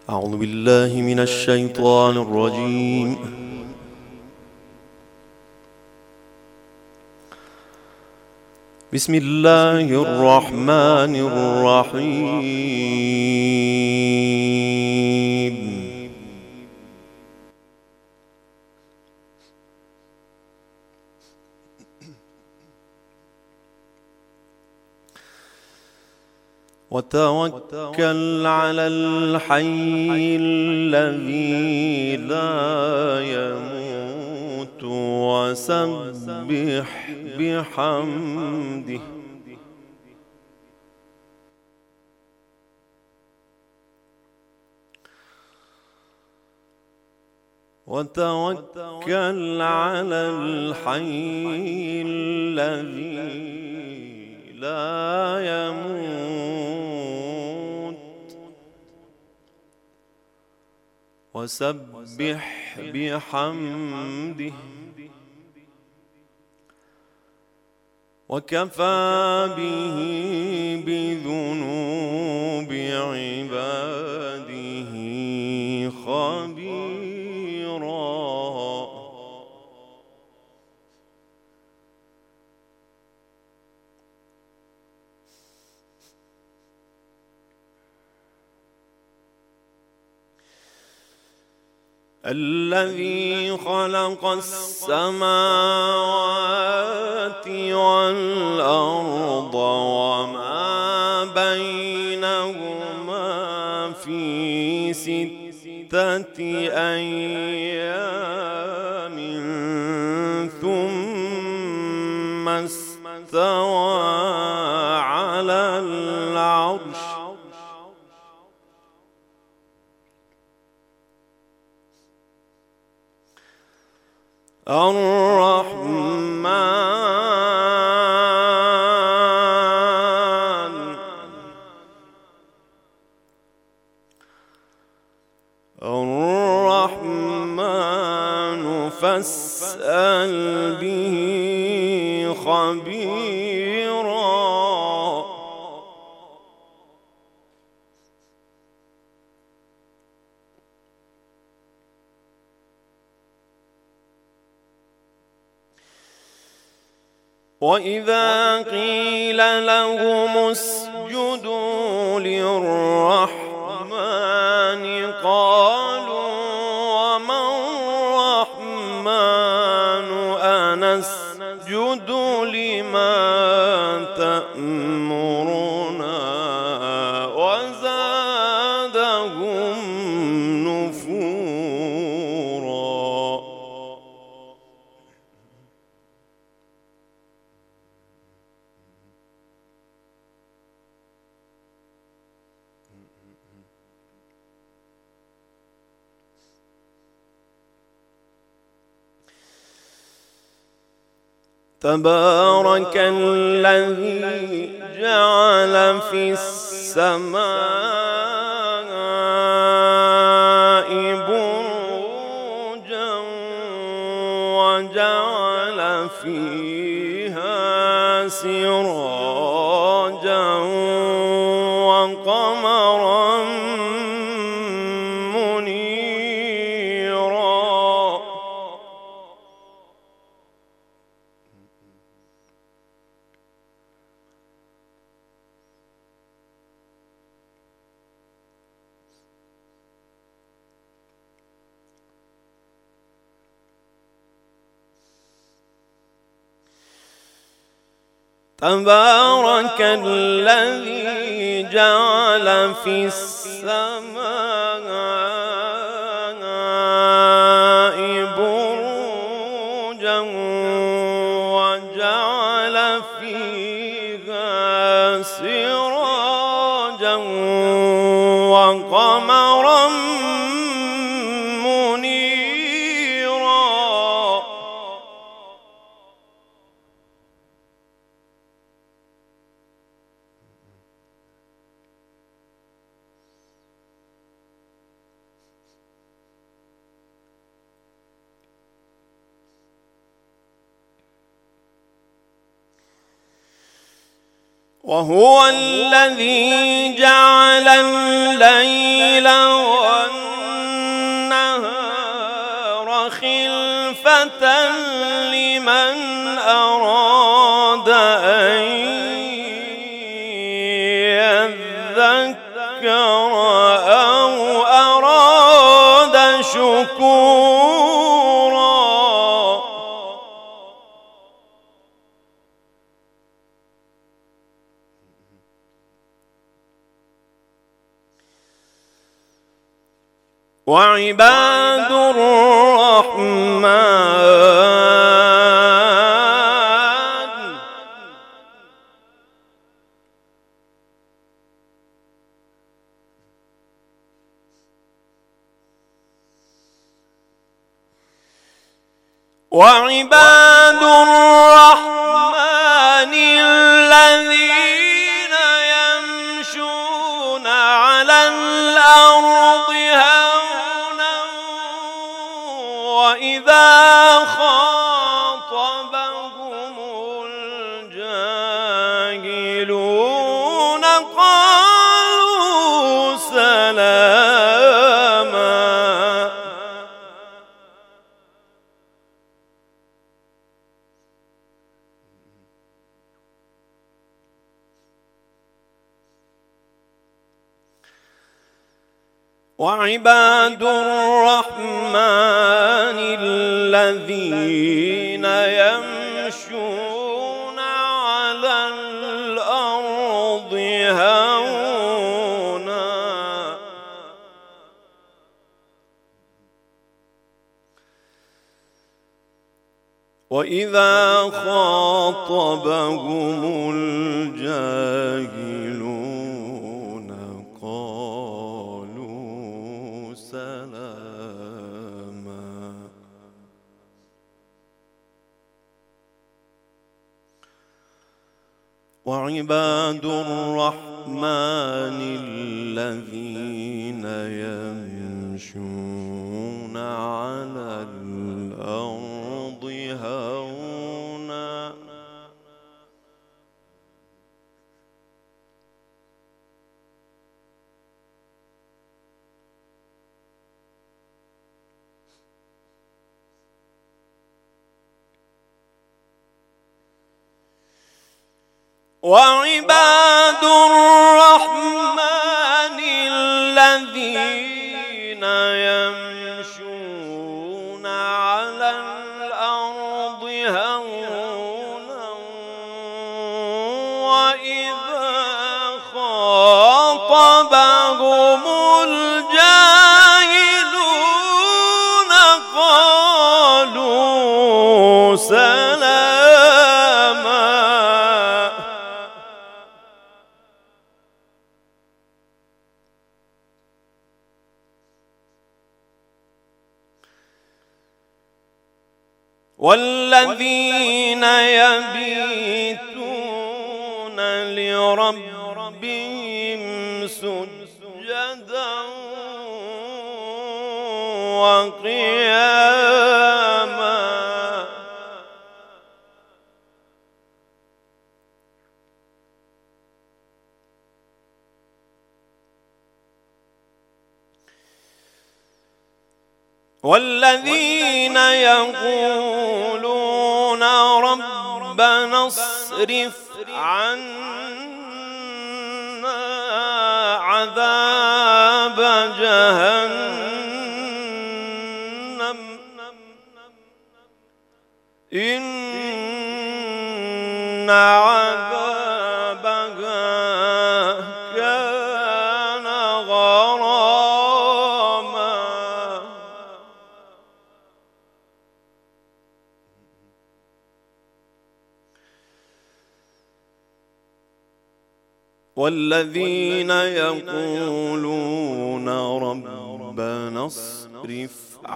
أعوذ بالله من الشيطان الرجيم. بسم الله الرحمن الرحيم. وتوكل على الحي الذي لا يموت وسبح بحمده وتوكل على الحي الذي لا يموت وسبح بحمده وكفى به بذنوب عباده خبيرا. الذي خلق السماوات والأرض وما بينهما في 6 أيام ثم استوى على العرش الرحمن فاسأل به خبيرا. وإذا قيل لهم اسجدوا للرحمن قالوا وما الرحمن أنسجد لما تأمرنا وزادهم نفورا. تبارك الذي جعل في السماء بروجا وجعل فيها سراجا وقمرا منيرا. تبارك الذي جعل في السماء بروجا وجعل فيها سراجا وقمرا منيرا. وهو الذي جعل الليل والنهار خفيفة لمن أراد أن يذكر أو أراد شكورا. وعباد الرحمن الذين يمشون على الأرض هونا وإذا خاطبهم الجاهلون قالوا سلاما. وعباد الرحمن الذين يمشون على الأرض هونا وإذا خاطبهم الجاهلون قالوا سلاما. وعباد الرحمن الذين يمشون على الأرض هونا وعباد الرحمن الذين يمشون على الأرض هونا وإذا خاطبهم الجاهلون قالوا سلاما. والذين يبيتون لربهم سجدا وقياما والذين يقولون ربنا اصرف عنا عذاب جهنم إن عذابها كان غراما. والذين يقولون ربنا اصرف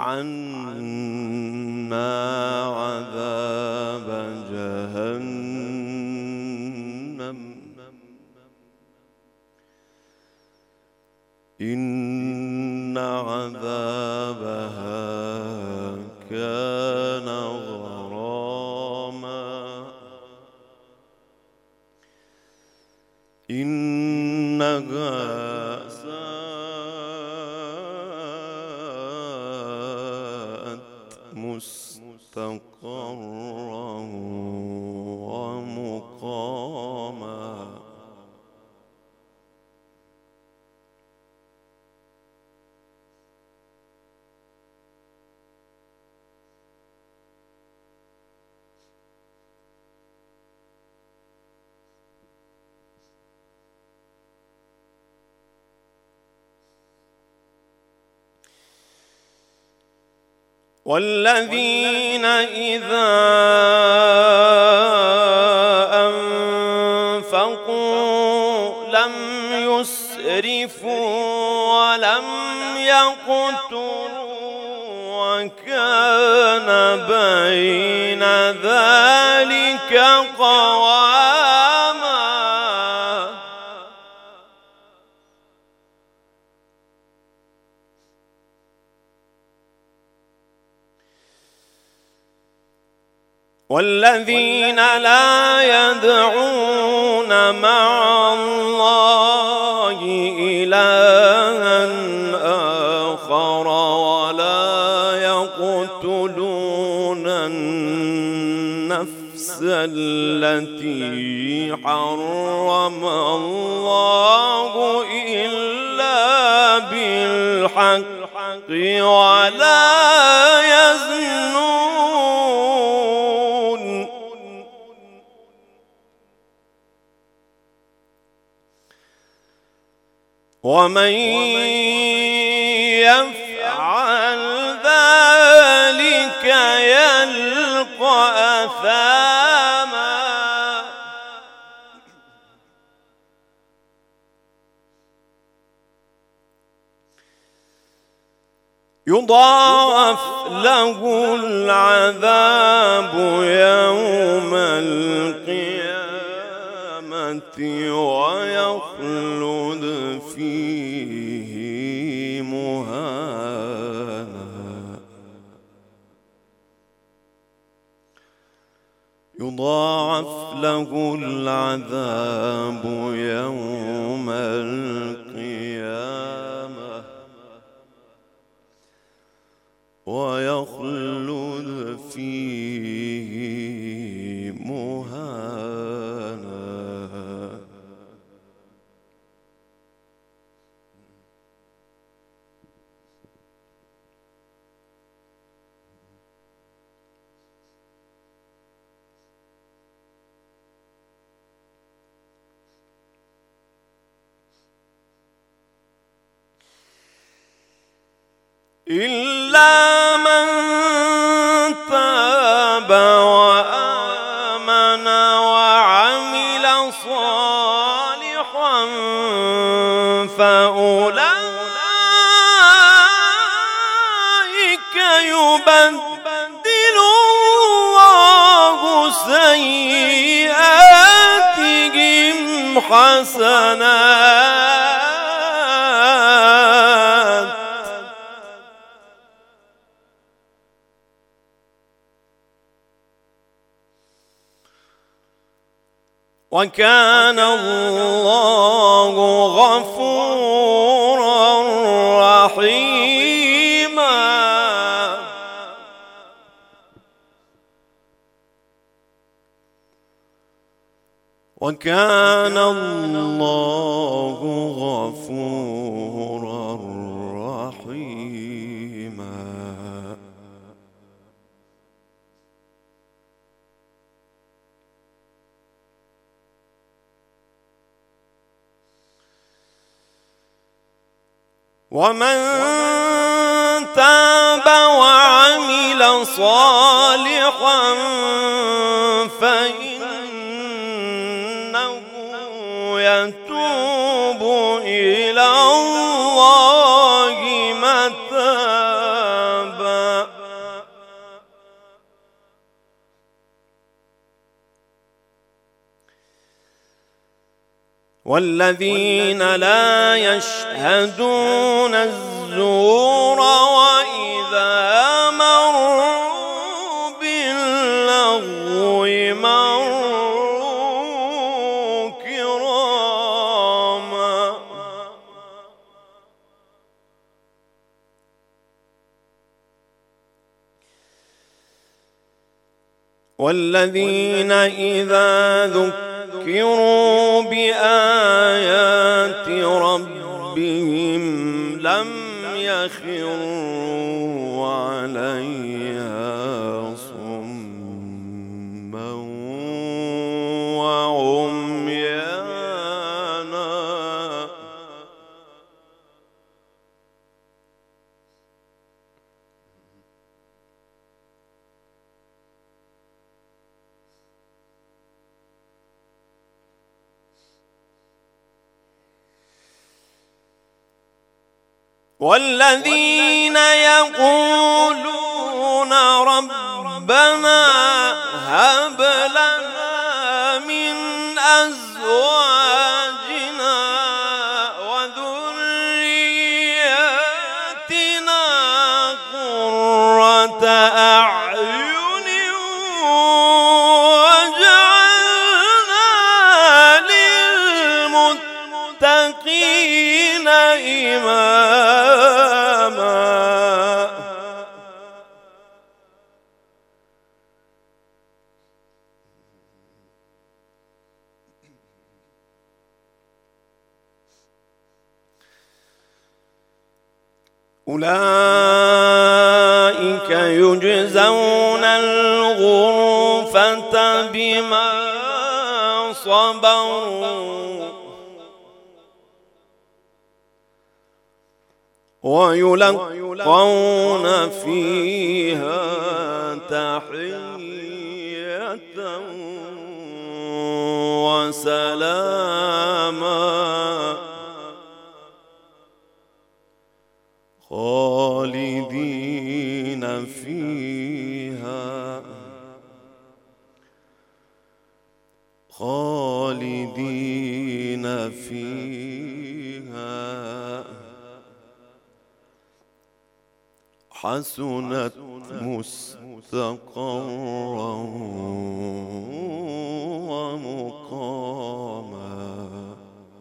عنا عذاب جهنم إن عذابها كان غراما إنها ساءت مستقرا ومقاما. والذين إذا أنفقوا لم يسرفوا ولم يقتروا وكان بين ذلك قواما. والذين لا يدعون مع الله إلها آخر ولا يقتلون النفس التي حرم الله إلا بالحق ولا يزنون. ومن يفعل ذلك يلقى أثاما. يضاعف له العذاب يوم القيامة ويخلد فيه مهانا. يضاعف له العذاب يوم القيامة ويخلد فيه مهانا. إلا من تاب وآمن وعمل صالحا فأولئك يبدل الله سيئاتهم حسنات. وكان الله غفورا رحيما. وكان الله غفورا رحيما. ومن تاب وعمل صالحا فإنه يتوب إلى الله متابا. والذين لا يشهدون الزور وإذا مروا باللغو مروا كراما. والذين إذا ذكروا بآيات ربهم لم يخروا عليها صما وعميانا. والذين يقولون ربنا هب لنا من أزواجنا وذرياتنا قرة أعين واجعلنا للمتقين إماما. أولئك يجزون الغرفة بما صبروا ويلقون فيها تحية وسلاما خالدين فيها حسنت مستقرا ومقاما.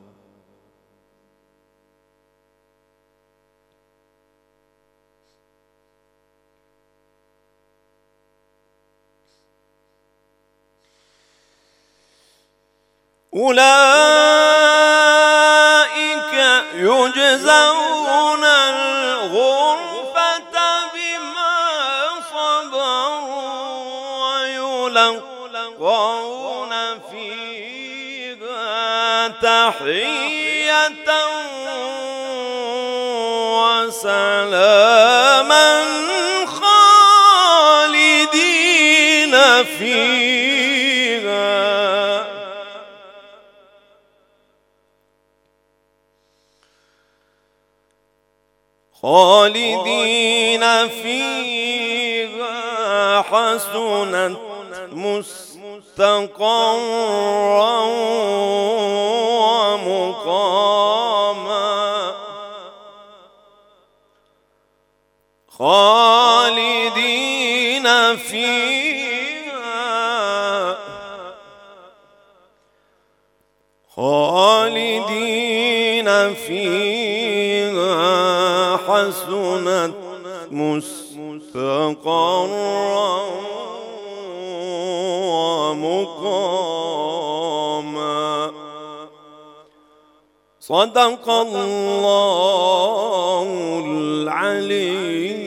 أولئك يجزون الغرفة بما صبروا ويلقون فيها تحية وسلاما خالدين فيها حسنت مستقرا ومقاما خالدين فيها حسنت مستقرا ومقاما. صدق الله العلي